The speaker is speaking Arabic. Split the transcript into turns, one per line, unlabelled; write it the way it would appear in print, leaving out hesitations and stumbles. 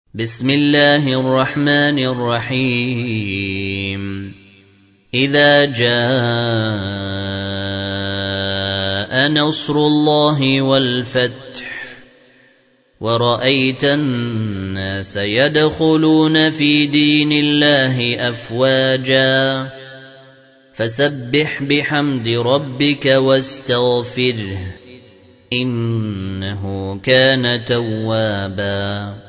بسم الله الرحمن الرحيم إذا جاء نصر الله والفتح ورأيت الناس يدخلون في دين الله أفواجا فسبح بحمد ربك واستغفره إنه كان توابا